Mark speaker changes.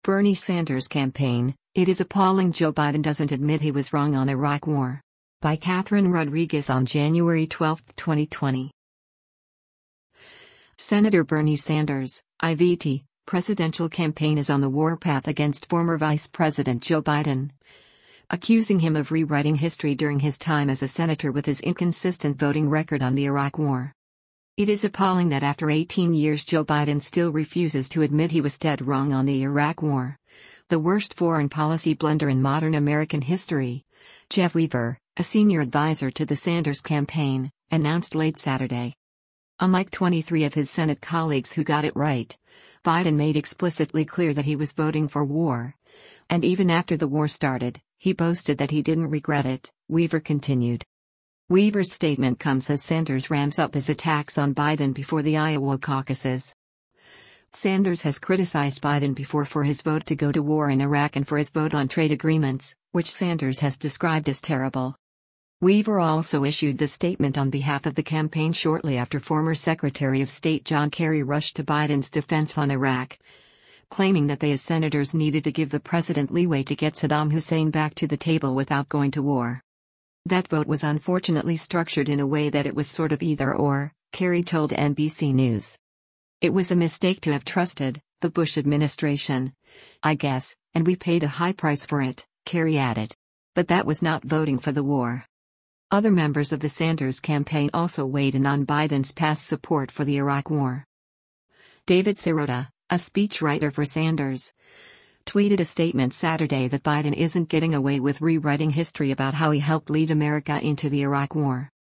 Speaker 1: Bernie Sanders campaign, it is appalling Joe Biden doesn't admit he was wrong on Iraq War. By Catherine Rodriguez on January 12, 2020. Senator Bernie Sanders, IVT, presidential campaign is on the warpath against former Vice President Joe Biden, accusing him of rewriting history during his time as a senator with his inconsistent voting record on the Iraq War. It is appalling that after 18 years Joe Biden still refuses to admit he was dead wrong on the Iraq War, the worst foreign policy blunder in modern American history, Jeff Weaver, a senior advisor to the Sanders campaign, announced late Saturday. Unlike 23 of his Senate colleagues who got it right, Biden made explicitly clear that he was voting for war. And even after the war started, he boasted that he didn't regret it, Weaver continued. Weaver's statement comes as Sanders ramps up his attacks on Biden before the Iowa caucuses. Sanders has criticized Biden before for his vote to go to war in Iraq and for his vote on trade agreements, which Sanders has described as terrible. Weaver also issued the statement on behalf of the campaign shortly after former Secretary of State John Kerry rushed to Biden's defense on Iraq, claiming that they as senators needed to give the president leeway to get Saddam Hussein back to the table without going to war. That vote was unfortunately structured in a way that it was sort of either or, Kerry told NBC News. It was a mistake to have trusted the Bush administration, I guess, and we paid a high price for it, Kerry added. But that was not voting for the war. Other members of the Sanders campaign also weighed in on Biden's past support for the Iraq War. David Sirota, a speechwriter for Sanders, tweeted a statement Saturday that Biden isn't getting away with rewriting history about how he helped lead America into the Iraq War.